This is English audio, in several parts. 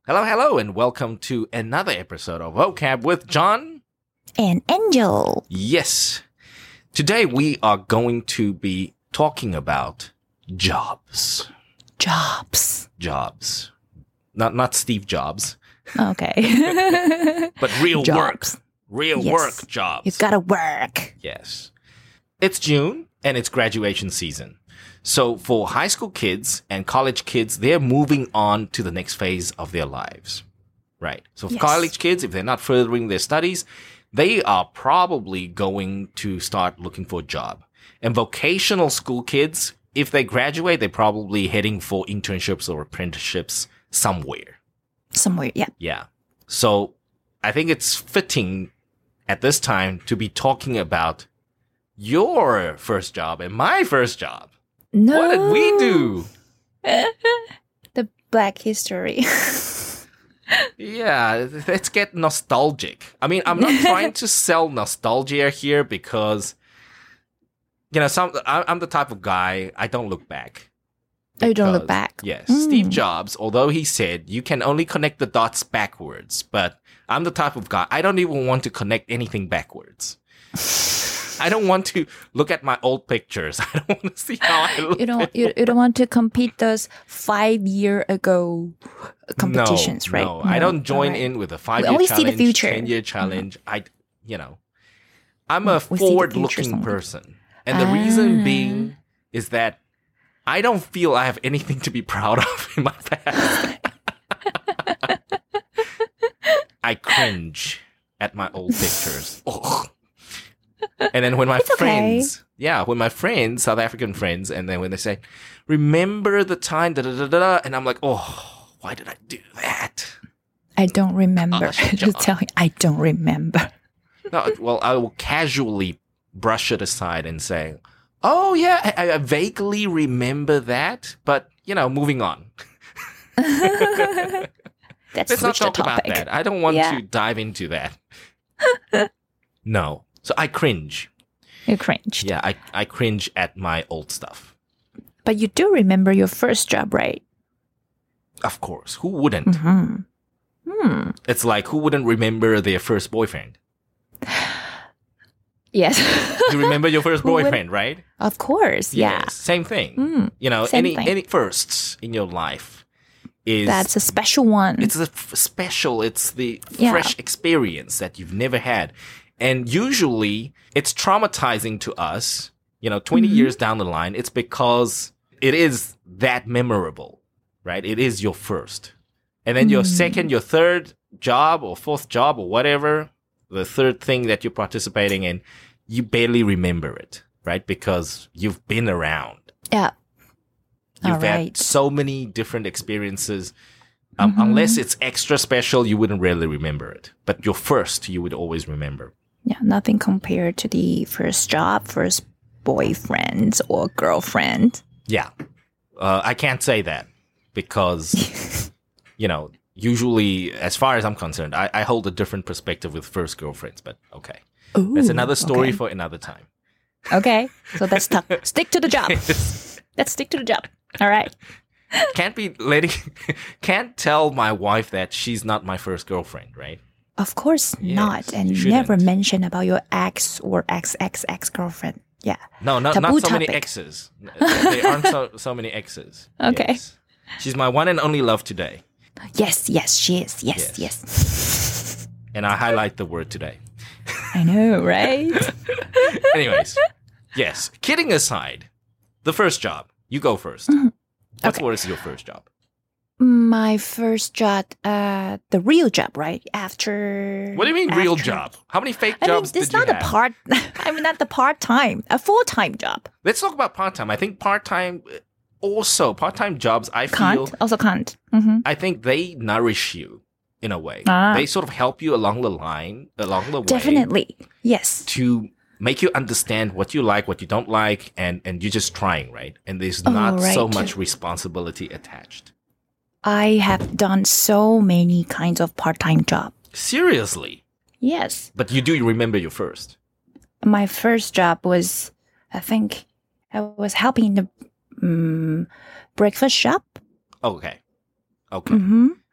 Hello, hello, and welcome to another episode of Vocab with John and Angel. Yes. Today we are going to be talking about jobs. Jobs. Not Steve Jobs. Okay. But real Jobs. work. Real Yes. work jobs. You gotta work. Yes. It's June and it's graduation season. So for high school kids and college kids, they're moving on to the next phase of their lives. Right. So for Yes. college kids, if they're not furthering their studies, they are probably going to start looking for a job. And vocational school kids, if they graduate, they're probably heading for internships or apprenticeships somewhere. Somewhere, yeah. Yeah. So I think it's fitting at this time to be talking about your first job and my first job. No. What did we do? The Black History. Yeah, let's get nostalgic. I mean, I'm not trying to sell nostalgia here because, I'm the type of guy, I don't look back. Oh, you don't look Because, back. Yes. Steve Jobs, although he said you can only connect the dots backwards, but I'm the type of guy, I don't even want to connect anything backwards. I don't want to look at my old pictures. I don't want to see how I look. You don't want to compete those 5 year ago competitions, right? No, I don't join Alright. in with a 5-year only challenge, see the future. 10-year challenge. I'm a We see the future forward-looking somewhere. person. And the reason being is that I don't feel I have anything to be proud of in my past. I cringe at my old pictures. Ugh. And then when my friends, South African friends, and then when they say, remember the time, da da da da, and I'm like, oh, why did I do that? I don't remember. shut Just up. tell me, I don't remember. No, well, I will casually brush it aside and say, oh, yeah, I vaguely remember that, but, moving on. Let's Let's not switch the talk about topic. that. I don't want Yeah. to dive into that. No. So I cringe. You cringed. Yeah, I cringe at my old stuff. But you do remember your first job, right? Of course. Who wouldn't? Mm-hmm. It's like, who wouldn't remember their first boyfriend? Yes. You remember your first Who would- boyfriend, right? Of course, yeah. Yes, same thing. Same thing. Any firsts in your life is That's a special one. it's it's the Yeah. fresh experience that you've never had. And usually it's traumatizing to us, 20 years down the line, it's because it is that memorable, right? It is your first. And then your second, your third job or fourth job or whatever, the third thing that you're participating in, you barely remember it, right? Because you've been around. Yeah. You've All had right. so many different experiences. Unless it's extra special, you wouldn't really remember it. But your first, you would always remember. Yeah, nothing compared to the first job, first boyfriend or girlfriend. Yeah. I can't say that because, usually, as far as I'm concerned, I hold a different perspective with first girlfriends. But okay. Ooh, That's another story okay. for another time. Okay, so let's stick to the job. Let's stick to the job. All right. Can't tell my wife that she's not my first girlfriend, right? Of course Yes, not. And you you never shouldn't. mention about your ex or ex girlfriend. Yeah. No, not Taboo so many topic. exes. There aren't so many exes. Okay. Yes. She's my one and only love today. Yes, she is. Yes. Yes. And I highlight the word today. I know, right? Anyways, yes. Kidding aside, the first job. You go first. What is your first job? My first job, the real job, right? After. What do you mean real after- job? How many fake I mean, jobs it's did you not have? a part. I mean, not the part time, a full time job. Let's talk about part-time. I think part-time jobs, I feel, Can't also can't. Mm-hmm. I think they nourish you in a way. Ah. They sort of help you along the way. Definitely, yes. To make you understand what you like, what you don't like, and you're just trying, right? And there's Oh, not so right. much responsibility attached. I have done so many kinds of part time job. Seriously. Yes, But you do remember your first. my first job was, I think, I was helping in the breakfast shop. Okay. Okay. Mm-hmm.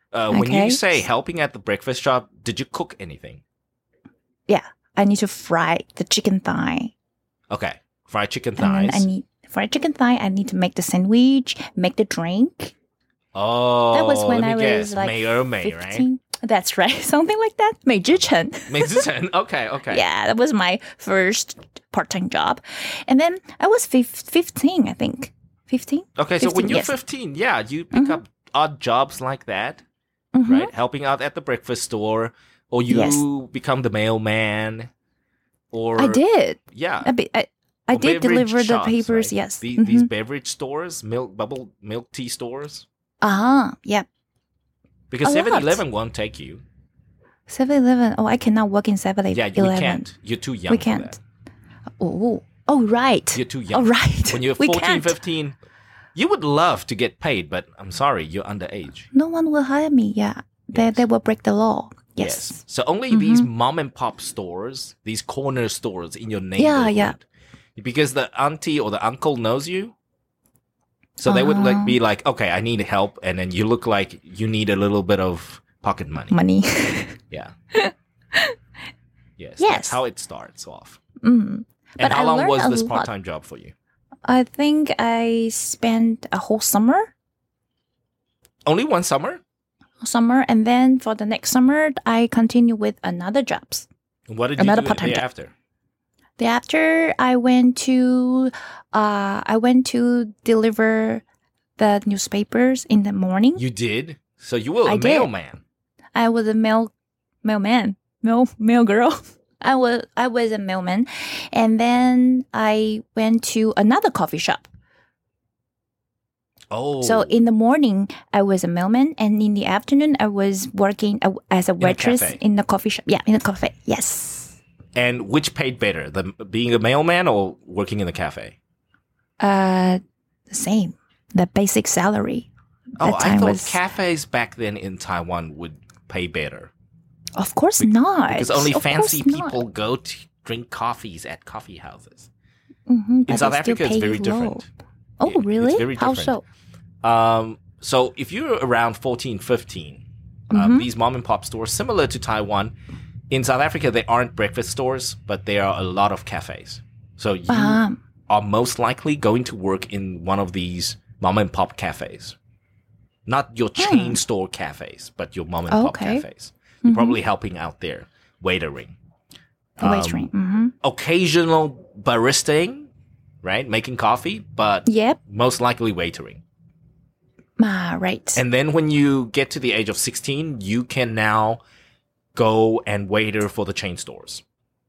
When you Okay. say helping at the breakfast shop, did you cook anything? Yeah, I need to fry the chicken thigh. Okay. Fried chicken And then thighs. I need fried chicken thigh. I need to make the sandwich, make the drink. Oh, That was when let I me guess. was like 美而美, right? 15. That's right. Something like that. 美之城. 美之城. Okay. Yeah, that was my first part-time job. And then I was 15, I think. 15? Okay, so when 15, you're yes. 15, yeah, you pick up odd jobs like that, Mhm. right? Helping out at the breakfast store, or you Yes. become the mailman, or I did. yeah, I or did beverage deliver the shops, papers, right? yes. These beverage stores, milk tea stores, Yeah. because A lot. 7-Eleven won't take you. 7-Eleven. Oh, I cannot work in 7-Eleven. Yeah, we can't. You're too young We for can't. that. Oh, right. You're too young. Oh, right. When you're We 14, can't. 15, you would love to get paid, but I'm sorry, you're underage. No one will hire me. Yeah. Yes. They will break the law. Yes. So only these mom and pop stores, these corner stores in your neighborhood. Yeah. Because the auntie or the uncle knows you. So they would like be like, okay, I need help. And then you look like you need a little bit of pocket money. Money. Yeah. Yes. That's Yes. how it starts off. Mm. And But how I long learned was a this lot. part-time job for you? I think I spent a whole summer. Only one summer? And then for the next summer, I continue with another jobs. What did Another you do part-time job. after? Thereafter, I went to deliver the newspapers in the morning. You did? So you were a I did. mailman. I was a mailman, mail girl. I was a mailman, and then I went to another coffee shop. Oh. So in the morning, I was a mailman, and in the afternoon, I was working as a waitress cafe. in the coffee shop. Yeah, in a cafe. Yes. And which paid better, being a mailman or working in the cafe? The same. The basic salary. Oh, That I time thought was- cafes back then in Taiwan would pay better. Of course not. Because only Of fancy course not. people go to drink coffees at coffee houses. Mhm, In but South they still Africa, it's pay very low. different. Oh, It's really? very How different. so? So if you're around 14, 15, Mm-hmm. these mom and pop stores, similar to Taiwan, in South Africa, they aren't breakfast stores, but there are a lot of cafes. So you are most likely going to work in one of these mom and pop cafes. Not your chain store cafes, but your mom and pop Okay. cafes. You're probably helping out there, waitering. Waitering. Mm-hmm. Occasional baristaing, right? Making coffee, but Yep. most likely waitering. Right. And then when you get to the age of 16, you can now go and waiter for the chain stores.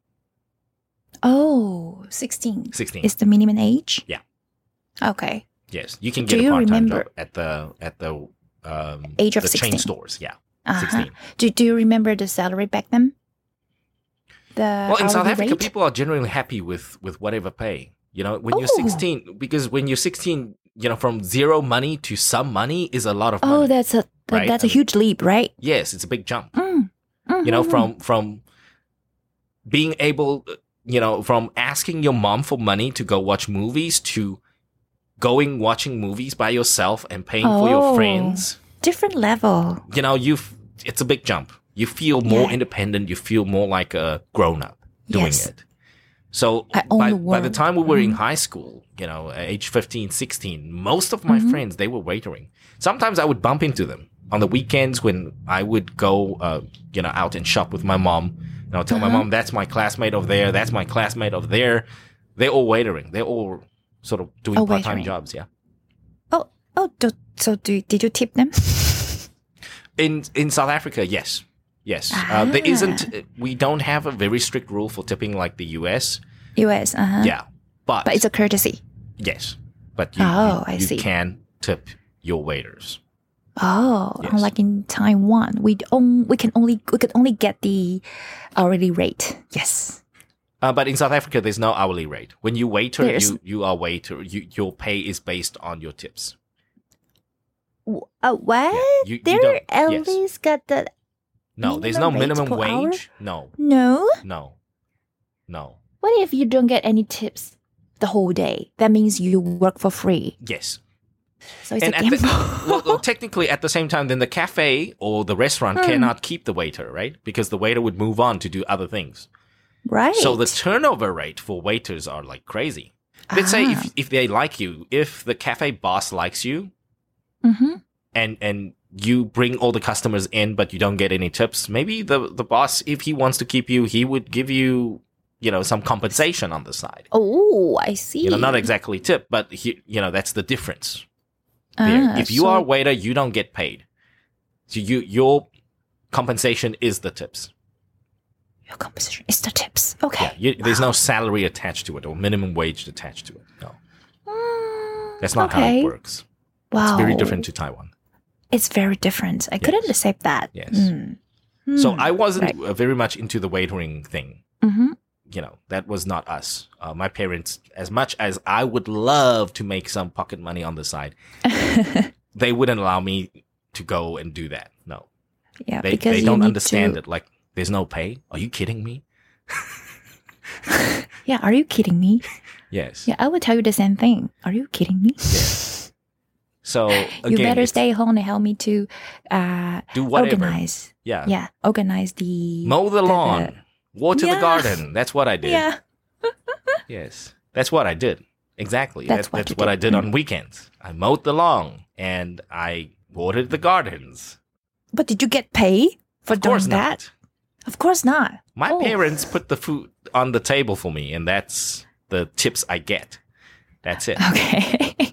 Oh, 16. 16. Is the minimum age? Yeah. Okay. Yes, you can Do get a you part-time remember- job at the Age of the chain 16. stores. Yeah, Uh-huh. 16. Do you remember the salary back then? Well, in South hourly Africa, rate? people are generally happy with whatever pay. You know, when you're Oh. 16, because when you're 16, you know, from zero money to some money is a lot of Oh, money. that's a Right? that's a huge leap, right? Yes, it's a big jump. Mm. You know, Mhm. from being able, you know, from asking your mom for money to go watch movies to going watching movies by yourself and paying for your Oh. friends. Different level. You know, it's a big jump. You feel more Yeah. independent. You feel more like a grown up doing Yes. it. So I own by the the world. time we were in high school, you know, age 15, 16, most of my friends, they were waitering. Sometimes I would bump into them on the weekends when I would go, you know, out and shop with my mom. And I'll tell my mom, that's my classmate over there. That's my classmate over there. They're all waitering. They're all sort of doing Oh, part-time waitering. jobs. Yeah. Did you tip them? In South Africa, yes. Yes. Ah. There isn't, we don't have a very strict rule for tipping like the US. US, uh-huh. Yeah. But But it's a courtesy. yes. But you, Oh, you, I you see. can tip your waiters. Oh, Yes. unlike in Taiwan, we can only get the hourly rate. Yes. But in South Africa, there's no hourly rate. When you waiter, There's- you are waiter. Your pay is based on your tips. What? You There don't- at yes. least got the No, there's no minimum minimum rate per hour? wage. No, no. no. What if you don't get any tips the whole day? That means you work for free. Yes. So it's And a at the, gamble. well, technically, at the same time, then the cafe or the restaurant cannot keep the waiter, right? Because the waiter would move on to do other things. Right. So the turnover rate for waiters are like crazy. Let's say if they like you, if the cafe boss likes you, and you bring all the customers in, but you don't get any tips, maybe the boss, if he wants to keep you, he would give you, some compensation on the side. Oh, I see. Not exactly tip, but that's the difference. There. If you are a waiter, you don't get paid. So your compensation is the tips. Your compensation is the tips. Okay. Yeah, there's no salary attached to it or minimum wage attached to it. No. That's not how it works. Wow. It's very different to Taiwan. It's very different. I couldn't accept that. Yes. So I wasn't very much into the waitering thing. That was not us. My parents, as much as I would love to make some pocket money on the side, they wouldn't allow me to go and do that. No. Yeah, because they don't understand it. Like, there's no pay? Are you kidding me? Yeah, are you kidding me? Yes. Yeah, I would tell you the same thing. Are you kidding me? Yes. So, again, you better stay home and help me to do whatever. Organize. Yeah. Yeah, organize the... Mow the lawn. Water the garden. That's what I did. Yeah. Yes. That's what I did. Exactly. That's what I did on weekends. I mowed the lawn and I watered the gardens. But did you get paid for doing that? Not. Of course not. My parents put the food on the table for me, and that's the tips I get. That's it. Okay.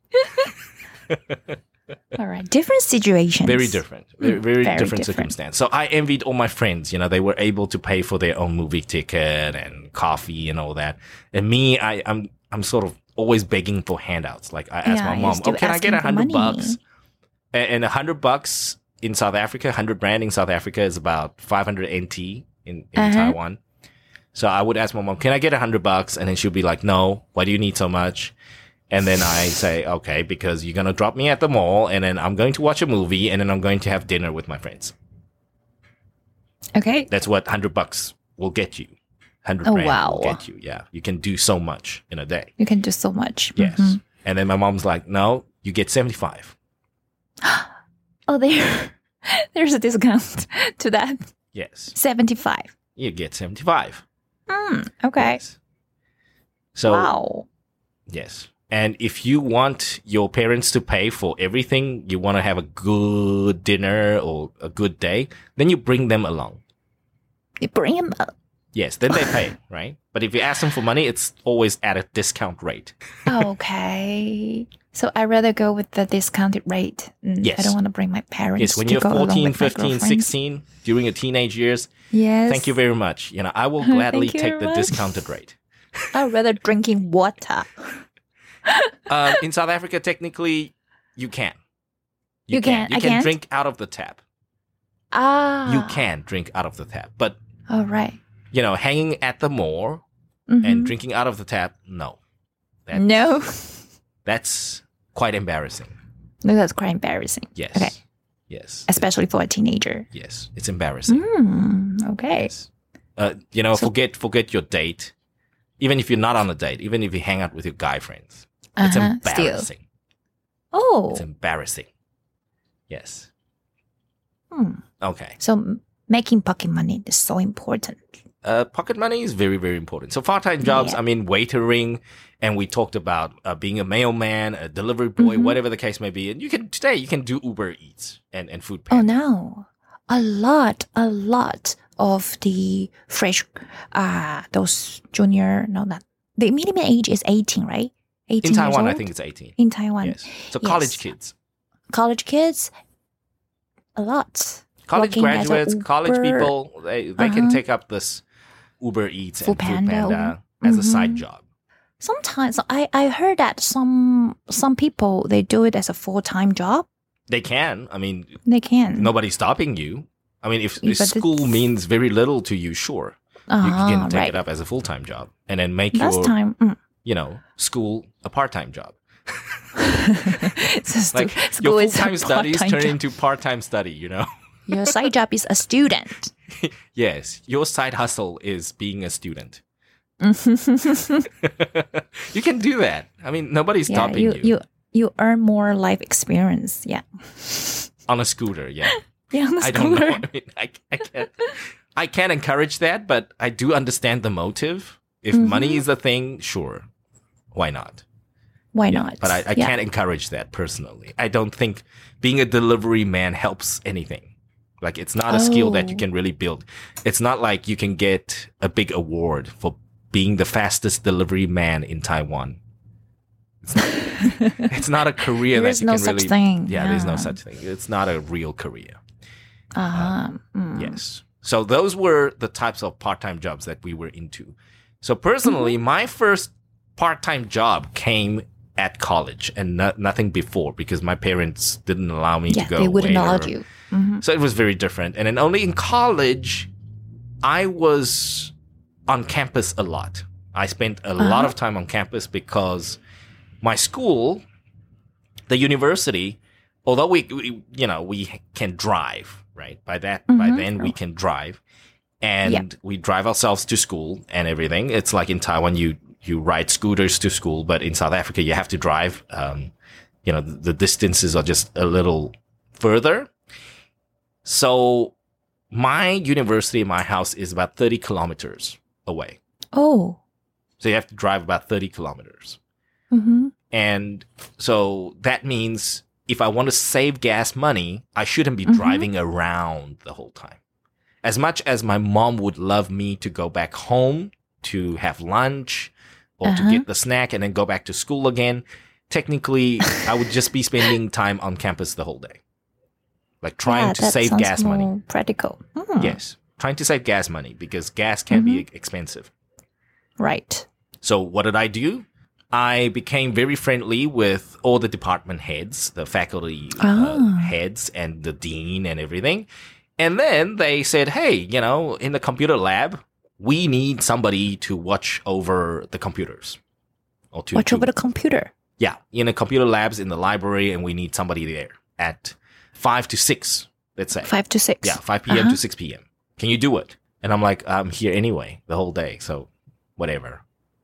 All right. Different situations. Very different. Very different circumstance. So I envied all my friends. They were able to pay for their own movie ticket and coffee and all that. And me, I'm sort of always begging for handouts. Like I asked my mom, "Oh, can I get $100?" And $100 in South Africa, 100 rand in South Africa is about 500 NT in Taiwan. So I would ask my mom, "Can I get $100?" And then she'll be like, "No, why do you need so much?" And then I say, "Okay, because you're going to drop me at the mall, and then I'm going to watch a movie, and then I'm going to have dinner with my friends." Okay. That's what $100 will get you. 100 rand will get you. Yeah. You can do so much in a day. You can do so much. Yes. And then my mom's like, "No, you get 75. Oh, there's a discount to that. Yes. 75. You get 75. Okay. Yes. So, wow. Yes. And if you want your parents to pay for everything, you want to have a good dinner or a good day, then you bring them along. You bring them up. Yes, then they pay, right? But if you ask them for money, it's always at a discount rate. Okay. So I'd rather go with the discounted rate. Yes. I don't want to bring my parents. Yes, when to you're go along 14, with my 15, girlfriends. 16, during your teenage years, Yes. thank you very much. I will gladly Thank you take very the much. discounted rate. I'd rather drinking water. In South Africa, technically, you can. You can. You I can can't? drink out of the tap. Ah. You can drink out of the tap. But, All right. hanging at the mall Mhm. and drinking out of the tap, no. No. That's quite embarrassing. No, that's quite embarrassing. Yes. Okay. Yes. Especially for a teenager. Yes. It's embarrassing. Okay. Yes. Forget your date. Even if you're not on a date, even if you hang out with your guy friends. It's Still. embarrassing. Oh. It's embarrassing. Yes. Okay. So making pocket money is so important. Pocket money is very, very important. So part-time jobs, Yeah. waitering, and we talked about being a mailman, a delivery boy, whatever the case may be. And you can do Uber Eats and food Oh panda. no. A lot of the fresh those junior the minimum age is 18, right? 18 In Taiwan, years I old? think it's 18. In Taiwan. Yes. So Yes. college kids. College kids, a lot. College Working as a graduates, college Uber- people, they can take up this Uber Eats and Food Panda as a side job. Sometimes I heard that some people they do it as a full-time job. They can. They can. Nobody's stopping you. if Yeah, but school it's- means very little to you, sure. You can take it up as a full-time job and then make Last your, time, school a part-time job. so Like school your is a full-time studies part-time turn job. into part-time study, Your side job is a student. Yes, your side hustle is being a student. Yeah, You can do that. Nobody's stopping you. You earn more life experience. Yeah. On a scooter, yeah. Yeah, on the I don't know. scooter. I mean, I can't encourage that, but I do understand the motive. If Mm-hmm. money is a thing, sure. Why not? Why Yeah, not? But I Yeah. can't encourage that personally. I don't think being a delivery man helps anything. Like, it's not a skill that you Oh. can really build. It's not like you can get a big award for being the fastest delivery man in Taiwan. It's not a career There that is you no can such really. thing. Yeah, there's no Yeah. such thing. It's not a real career. Uh-huh. Yes. So those were the types of part-time jobs that we were into. So personally, Mm-hmm. my first part-time job came at college and nothing before because my parents didn't allow me Yeah, to go. they wouldn't away allow or- you. Hmm. So it was very different. And then only in college, I was on campus a lot. I spent a lot of time on campus because my school, the university, although we can drive, right? By then we can drive, and Yep. we drive ourselves to school and everything. It's like in Taiwan, you ride scooters to school, but in South Africa, you have to drive. The distances are just a little further. So my university, my house is about 30 kilometers away. Oh. So you have to drive about 30 kilometers. Mm-hmm. And so that means if I want to save gas money, I shouldn't be Mhm. driving around the whole time. As much as my mom would love me to go back home to have lunch or to Uh-huh. get the snack and then go back to school again, technically I would just be spending time on campus the whole day. Like trying to that save sounds gas money. more practical. Hmm. Yes. Trying to save gas money because gas can be Mm-hmm. expensive. Right. So what did I do? I became very friendly with all the department heads, the faculty heads and the dean and everything. And then they said, hey, in the computer lab, we need somebody to watch over the computers. Or to Watch over the computer. Yeah, in the computer labs in the library, and we need somebody there at 5 to 6, let's say. 5 to 6. Yeah, 5 p.m. to 6 p.m. Can you do it? And I'm like, I'm here anyway the whole day, so whatever.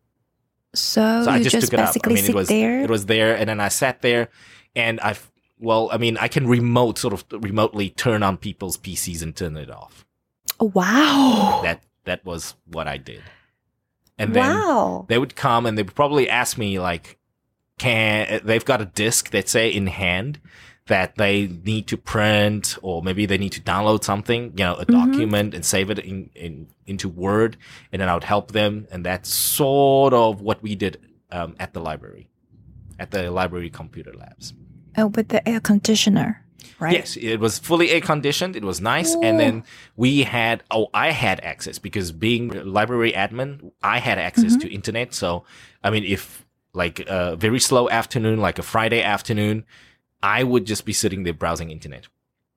So So I you just just took it up. I basically mean, sit there. it was there, and then I sat there, and I can remotely turn on people's PCs and turn it off. Oh, wow. That was what I did. And then Wow. they would come and they would probably ask me like, they've got a disk, let's say, in hand that they need to print, or maybe they need to download something, a document and save it into Word, and then I would help them. And that's sort of what we did at the library computer labs. Oh, with the air conditioner, right? Yes, it was fully air conditioned. It was nice. Ooh. And then I had access because being a library admin, I had access to internet. So, I mean, if like a very slow afternoon, like a Friday afternoon, I would just be sitting there browsing internet.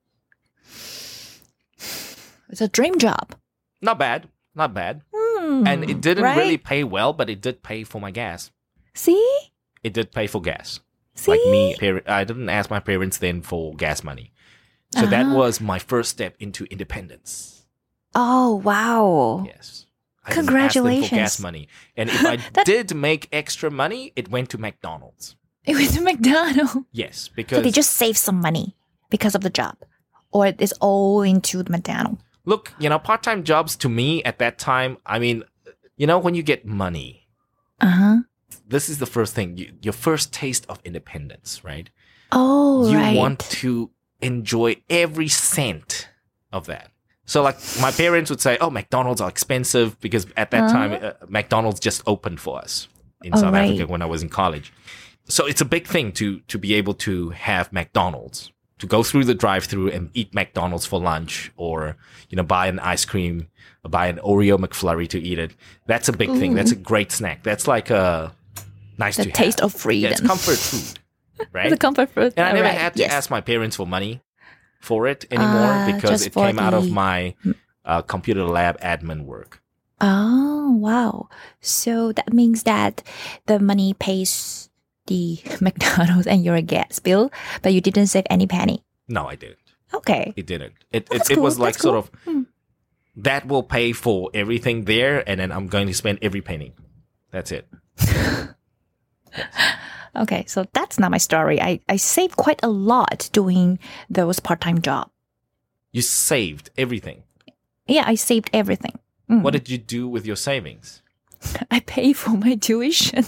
It's a dream job. Not bad. Not bad. Hmm, And it didn't right? really pay well, but it did pay for my gas. See? It did pay for gas. See? Like me, I didn't ask my parents then for gas money. So that was my first step into independence. Oh, wow. Yes. I didn't ask them for gas Congratulations. money. And if I did make extra money, it went to McDonald's. It was a McDonald's. Yes, So because they just save some money because of the job. Or it's all into the McDonald's. look, part-time jobs to me at that time, I mean, when you get money, Uh-huh. this is the first thing, your first taste of independence, right? Oh, You right. want to enjoy every cent of that. So like my parents would say, oh, McDonald's are expensive because at that time, McDonald's just opened for us in South right. Africa when I was in college. So it's a big thing to be able to have McDonald's, to go through the drive-through and eat McDonald's for lunch, or, buy an ice cream, or buy an Oreo McFlurry to eat it. That's a big thing. That's a great snack. That's like a nice The to taste have. of freedom. Yeah, it's comfort food, right? The comfort food. And I never Alright, had to yes. ask my parents for money for it anymore because just it for came out of the- my computer lab admin work. Oh, wow. So that means that the money pays the McDonald's and your gas bill, but you didn't save any penny. No, I didn't. Okay. It didn't. It That's was cool, like that's sort cool. of that will pay for everything there, and then I'm going to spend every penny. That's it. Okay, so that's not my story. I saved quite a lot doing those part-time job. You saved everything. Yeah, I saved everything. What did you do with your savings? I pay for my tuition.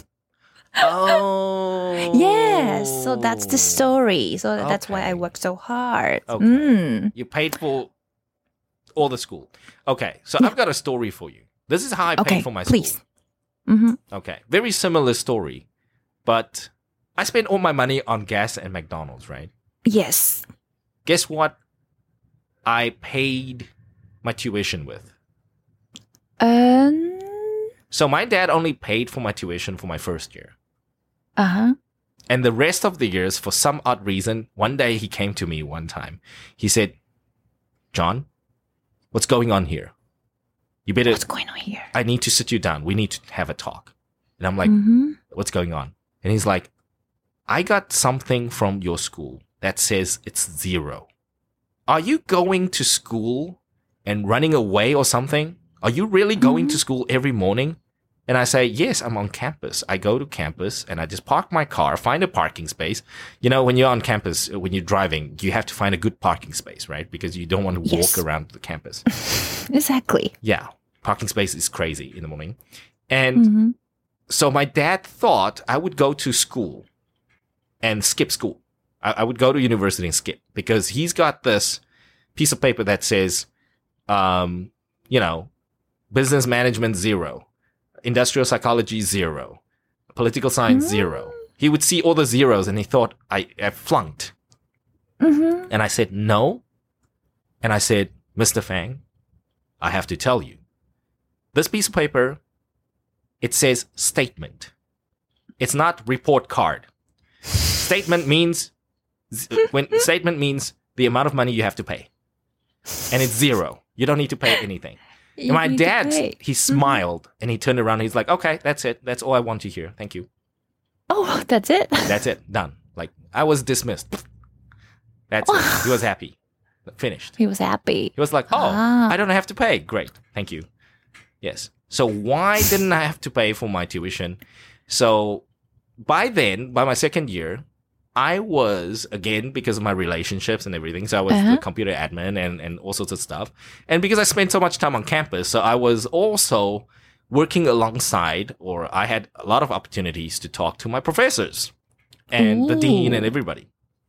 Oh. Yes, so that's the story. So that's why I Okay. work so hard. Okay. You paid for all the school. Okay, so I've got a story for you. This is how I paid for my please. school. Mm-hmm. Okay, very similar story, but I spent all my money on gas and McDonald's, right? Yes. Guess what? I paid my tuition with. So my dad only paid for my tuition for my first year. Uh-huh. And the rest of the years, for some odd reason, one day he came to me one time. He said, John, what's going on here? You better, What's going on here? I need to sit you down. We need to have a talk. And I'm like, what's going on? And he's like, I got something from your school that says it's 0. Are you going to school and running away or something? Are you really going to school every morning? And I say, yes, I'm on campus. I go to campus and I just park my car, find a parking space. You know, when you're on campus, when you're driving, you have to find a good parking space, right? Because you don't want to walk around the campus. Exactly. Yeah. Parking space is crazy in the morning. And so my dad thought I would go to school and skip school. I would go to university and skip because he's got this piece of paper that says, you know, business management 0, industrial psychology 0, political science 0. He would see all the zeros and he thought I flunked. And I said, no. And I said, Mr. Fang, I have to tell you, this piece of paper, it says statement. It's not report card. Statement means statement means the amount of money you have to pay. And it's 0. You don't need to pay anything. And my dad, he smiled and he turned around. And he's like, okay, that's it. That's all I want to hear. Thank you. Oh, that's it? That's it. Done. Like, I was dismissed. That's it. He was happy. Finished. He was happy. He was like, oh, I don't have to pay. Great. Thank you. Yes. So why didn't I have to pay for my tuition? So by then, by my second year, I was, again, because of my relationships and everything, so I was the computer admin and all sorts of stuff. And because I spent so much time on campus, so I was also working alongside, or I had a lot of opportunities to talk to my professors and the dean and everybody.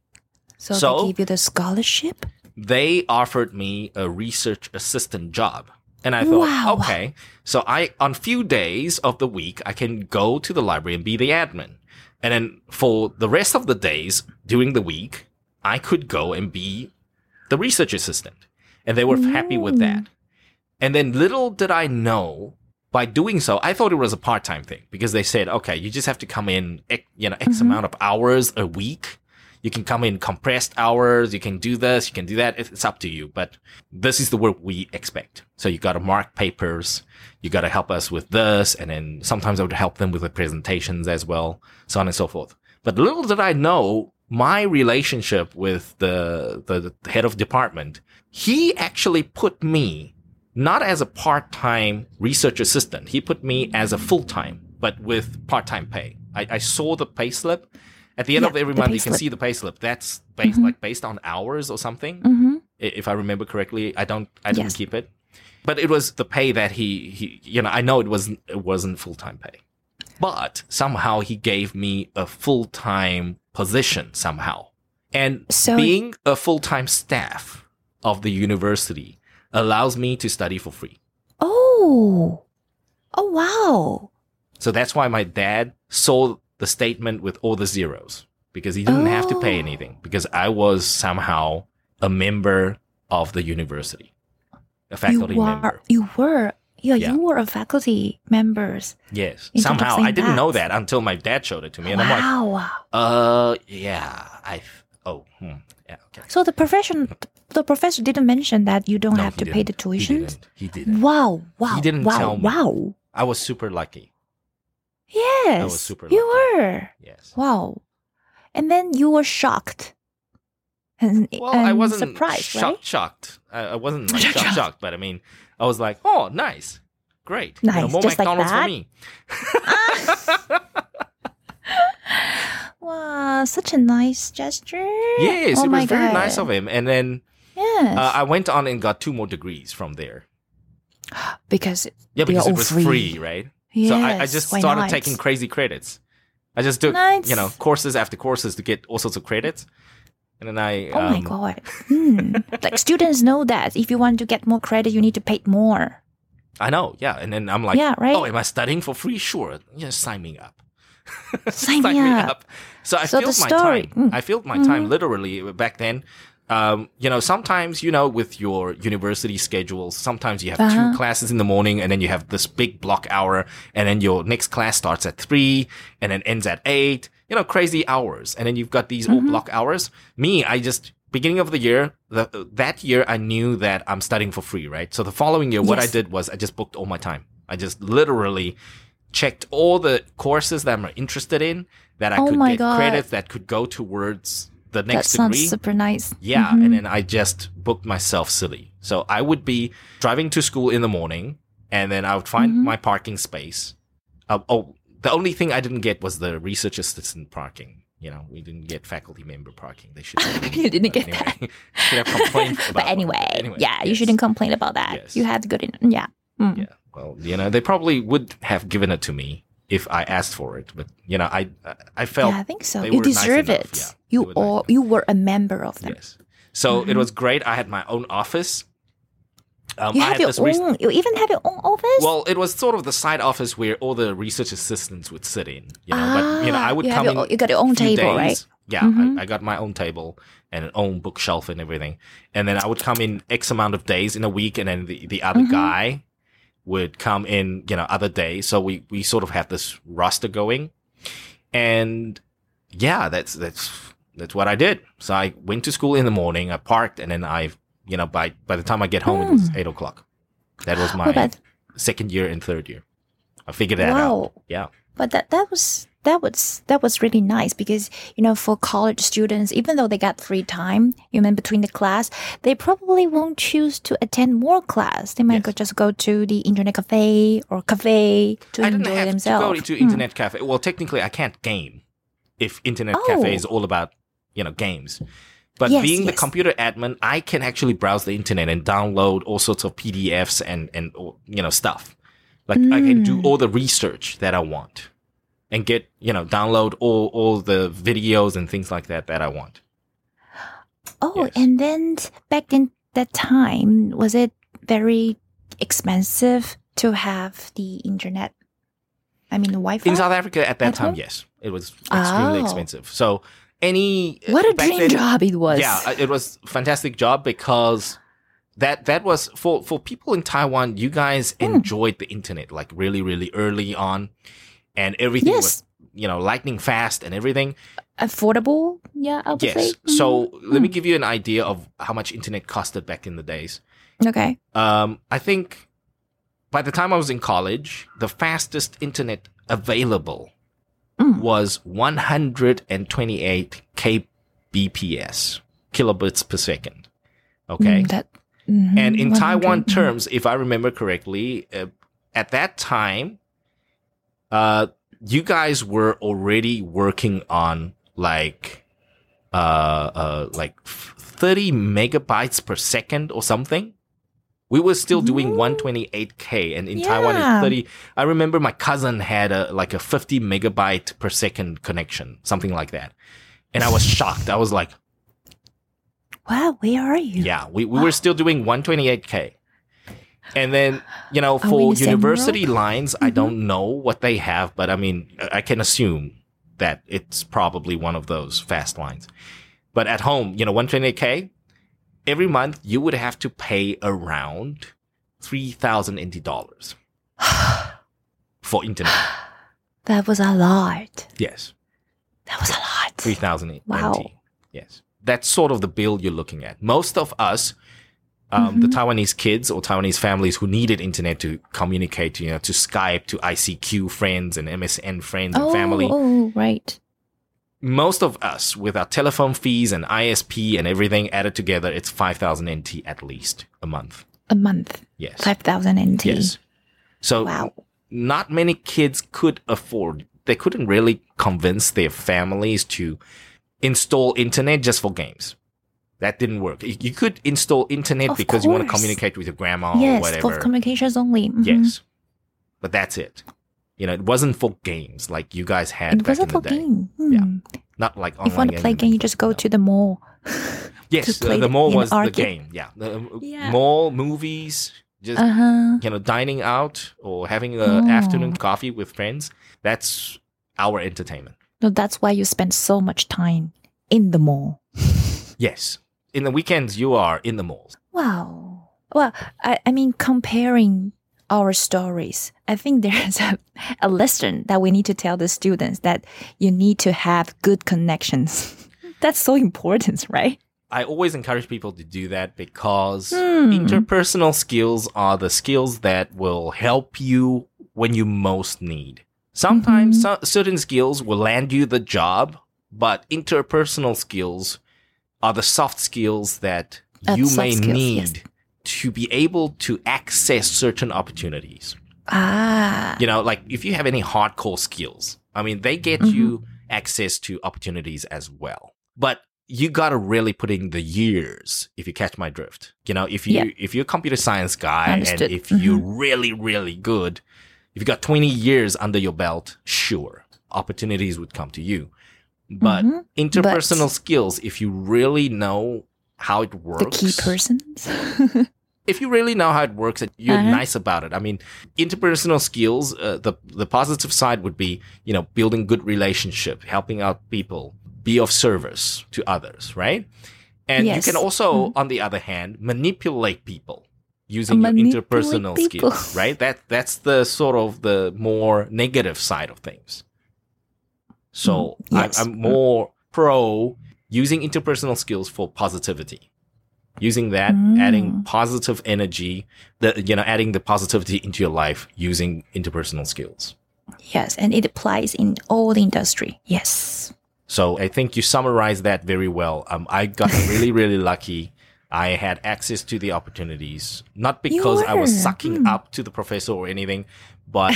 So they gave you the scholarship? They offered me a research assistant job. And I thought, okay, so on few days of the week, I can go to the library and be the admin. And then for the rest of the days during the week, I could go and be the research assistant. And they were happy with that. And then little did I know, by doing so, I thought it was a part-time thing because they said, okay, you just have to come in, X amount of hours a week. You can come in compressed hours. You can do this. You can do that. It's up to you. But this is the work we expect. So you got to mark papers. You got to help us with this. And then sometimes I would help them with the presentations as well, so on and so forth. But little did I know, my relationship with the head of department, he actually put me not as a part-time research assistant. He put me as a full-time, but with part-time pay. I saw the pay slip. At the end of every month, you can see the payslip. That's based on hours or something. If I remember correctly, I didn't keep it, but it was the pay that he I know it wasn't full time pay, but somehow he gave me a full time position somehow, and being a full time staff of the university allows me to study for free. Oh wow! So that's why my dad saw the statement with all the zeros, because he didn't have to pay anything, because I was somehow a member of the university, a faculty member. You were a faculty member. Yes, somehow. I didn't know that until my dad showed it to me, and I'm like, yeah, yeah, okay. So the professor didn't mention that you don't have to pay the tuition? He didn't. Wow. He didn't tell me. Wow. I was super lucky. Yes. I was super lucky. You were. Yes. Wow. And then you were shocked. And I wasn't surprised, right? shocked. I wasn't like shocked, but I mean, I was like, oh, nice. Great. Nice. More just McDonald's like for me. Wow, such a nice gesture. Yes, Oh it was my very God. nice of him. And then Yes. I went on and got 2 more degrees from there. Because Yeah, they because are it all was free. free, right? Yes, So I just why started not? taking crazy credits. I just took, Nice. courses after courses to get all sorts of credits. And then I... Oh my God. Like students know that if you want to get more credit, you need to pay more. I know, yeah. And then I'm like, Yeah, right? oh, am I studying for free? Sure. Just sign me up. Sign me up. So I So filled the my story- time. I filled my time literally back then. Sometimes, with your university schedules, sometimes you have 2 classes in the morning and then you have this big block hour and then your next class starts at 3 and then ends at 8, crazy hours. And then you've got these all block hours. Beginning of the year, that year, I knew that I'm studying for free, right? So the following year, what I Yes. did was I just booked all my time. I just literally checked all the courses that I'm interested in that I Oh could my get God. credits that could go towards the That next sounds degree. super nice. Yeah, and then I just booked myself silly. So I would be driving to school in the morning, and then I would find my parking space. The only thing I didn't get was the research assistant parking. We didn't get faculty member parking. They should. You didn't get anyway, should have complained about But anyway, yeah, you yes. shouldn't complain about that. Yes. You had good in, yeah. Mm. Yeah, well, they probably would have given it to me if I asked for it, but I felt Yeah, I think so. they You were nice deserve enough. it. Yeah, they You were nice enough. you were a member of them. Yes. So it was great. I had my own office. You I have had your this own. You even have your own office. well, it was sort of the side office where all the research assistants would sit in. But I would you come have in. you got your own few table, days. right? Yeah, I got my own table and an own bookshelf and everything. And then I would come in X amount of days in a week, and then the other guy would come in, other days. So we sort of had this roster going. And yeah, that's what I did. So I went to school in the morning, I parked, and then by the time I get home, it was 8:00. That was my but- second year and third year. I figured that Wow. out. Yeah. But that was really nice because for college students, even though they got free time, between the class, they probably won't choose to attend more class. They might Yes. just go to the internet cafe or cafe to I didn't enjoy have themselves. to go to internet cafe. Well, technically, I can't game if internet cafe is all about games. But Yes, being the yes. computer admin, I can actually browse the internet and download all sorts of PDFs and stuff. Like I can do all the research that I want and get download all the videos and things like that I want. Oh, Yes. and then back in that time, was it very expensive to have the internet? I mean, the Wi-Fi? In South Africa at that At time, home? yes, it was extremely Oh. expensive. So What a back dream then- job it was. Yeah, it was a fantastic job because that was for people in Taiwan. You guys enjoyed the internet like really, really early on, and everything Yes. was lightning fast and everything. Affordable, yeah, I would say. Yes. So let me give you an idea of how much internet costed back in the days. Okay. I think by the time I was in college, the fastest internet available was 128 kbps, kilobits per second. Okay. And in Taiwan terms, if I remember correctly, at that time, you guys were already working on like 30 megabytes per second or something. We were still doing 128K, and in Taiwan it's Yeah. 30. I remember my cousin had a 50 megabyte per second connection, something like that. And I was shocked. I was like, Wow, where are you? yeah, we were still doing 128K. And then, we in for the same university lines, I don't know what they have, but I mean, I can assume that it's probably one of those fast lines. But at home, 128K, every month you would have to pay around 3,000 NT dollars for internet. That was a lot. Yes, That was a lot. 3,000 Wow. NT. Yes. That's sort of the bill you're looking at. Most of us, the Taiwanese kids or Taiwanese families who needed internet to communicate, to Skype, to ICQ friends and MSN friends and family. Oh, right. Most of us, with our telephone fees and ISP and everything added together, it's 5,000 NT at least a month. A month. Yes. 5,000 NT. Yes. So Wow. not many kids could afford they couldn't really convince their families to install internet just for games. That didn't work. You could install internet Of because you want to course. communicate with your grandma or Yes, whatever. for communications only. Mhm. Yes. But that's it. It wasn't for games like you guys had It back wasn't in for the day. game. Yeah. Not like online If you want to play game, you just go to the mall. Yes, to play the mall in was the arcade. game. Yeah. Yeah. Mall, movies, just Uh-huh. dining out or having an afternoon coffee with friends. That's our entertainment. No, that's why you spend so much time in the mall. Yes. In the weekends, you are in the malls. Wow. Well, I mean, comparing our stories, I think there's a lesson that we need to tell the students that you need to have good connections. That's so important, right? I always encourage people to do that because interpersonal skills are the skills that will help you when you most need. Sometimes certain skills will land you the job, but interpersonal skills are the soft skills that you Soft may skills, need yes. to be able to access certain opportunities. Ah. Like if you have any hardcore skills, I mean, they get you access to opportunities as well. But you gotta really put in the years, if you catch my drift. If you're a computer science guy Understood. and if you're really, really good, if you got 20 years under your belt, sure, opportunities would come to you. But interpersonal skills, if you really know how it works, The key persons. if you really know how it works and you're nice about it, I mean, interpersonal skills, the positive side would be, building good relationship, helping out people, be of service to others, right? And Yes. you can also, on the other hand, manipulate people using your Manipulate interpersonal people. skills, right? That's the sort of the more negative side of things. So yes. I'm more pro using interpersonal skills for positivity. Using that, adding positive energy, adding the positivity into your life using interpersonal skills. Yes, and it applies in all the industry. Yes. So I think you summarized that very well. I got really, really lucky. I had access to the opportunities, not because I was were. sucking up to the professor or anything, but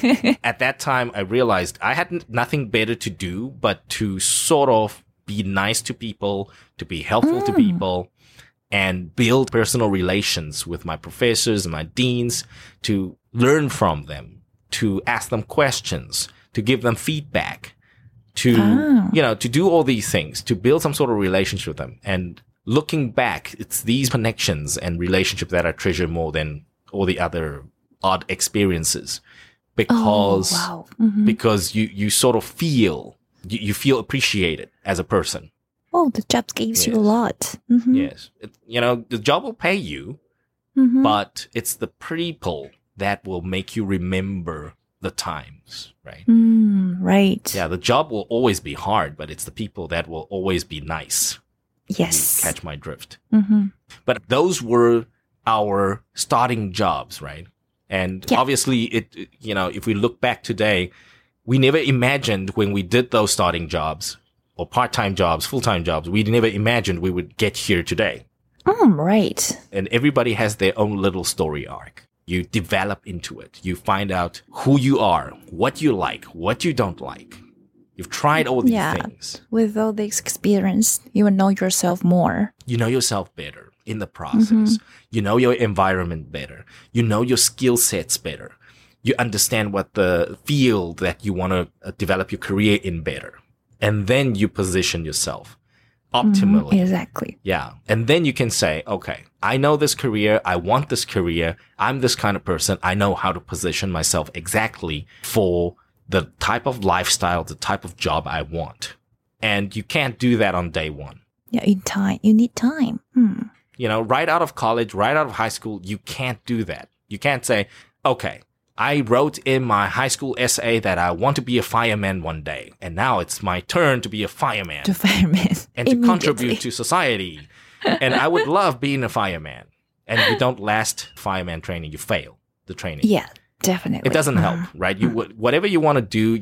at that time I realized I had nothing better to do but to sort of be nice to people, to be helpful to people, and build personal relations with my professors and my deans, to learn from them, to ask them questions, to give them feedback, to to do all these things, to build some sort of relationship with them. And looking back, it's these connections and relationships that I treasure more than all the other odd experiences, because wow. because you sort of feel you feel appreciated as a person. Oh, the job gives you a Yes. lot. Yes, the job will pay you, but it's the people that will make you remember the times, right? Right. Yeah, the job will always be hard, but it's the people that will always be nice. Yes. You catch my drift. But those were our starting jobs, right? And Yeah. obviously, if we look back today, we never imagined when we did those starting jobs or part-time jobs, full-time jobs, we never imagined we would get here today. Right. And everybody has their own little story arc. You develop into it. You find out who you are, what you like, what you don't like. You've tried all these Yeah. things. With all this experience, you will know yourself more. You know yourself better in the process. You know your environment better. You know your skill sets better. You understand what the field that you want to develop your career in better. And then you position yourself optimally. Exactly. Yeah. And then you can say, okay, I know this career. I want this career. I'm this kind of person. I know how to position myself exactly for the type of lifestyle, the type of job I want. And you can't do that on day one. Yeah, you need time. Right out of college, right out of high school, you can't do that. You can't say, okay, I wrote in my high school essay that I want to be a fireman one day, and now it's my turn to be a fireman To fireman. and to contribute to society. And I would love being a fireman. And you don't last fireman training, you fail the training. Yeah, definitely. It doesn't help, right? Whatever you want to do,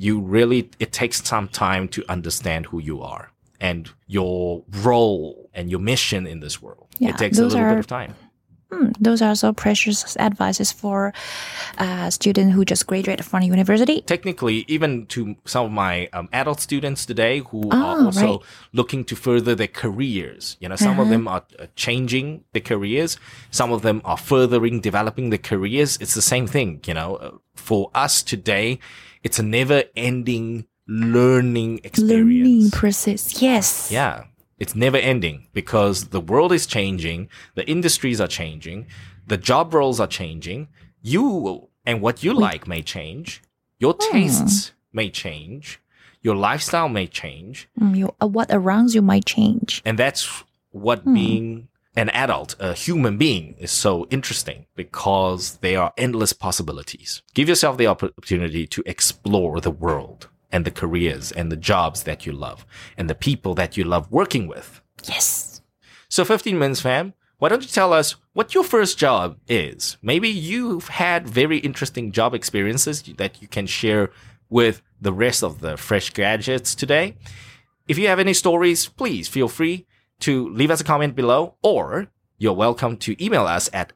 it takes some time to understand who you are and your role and your mission in this world. Yeah, It takes a those little bit are- of time. Those are so precious advices for a student who just graduated from university. Technically, even to some of my adult students today who are also looking to further their careers. Some of them are changing their careers. Some of them are developing their careers. It's the same thing, For us today, it's a never-ending learning experience. Learning process, yes. Yeah. It's never ending because the world is changing, the industries are changing, the job roles are changing. You and what you like may change. Your tastes may change. Your lifestyle may change. What around you might change. And that's what being an adult, a human being, is so interesting because there are endless possibilities. Give yourself the opportunity to explore the world. And the careers and the jobs that you love and the people that you love working with. Yes. So 15 Minutes fam, why don't you tell us what your first job is? Maybe you've had very interesting job experiences that you can share with the rest of the fresh graduates today. If you have any stories, please feel free to leave us a comment below, or you're welcome to email us at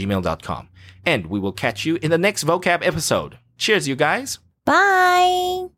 ask15mins@gmail.com. And we will catch you in the next vocab episode. Cheers, you guys. Bye.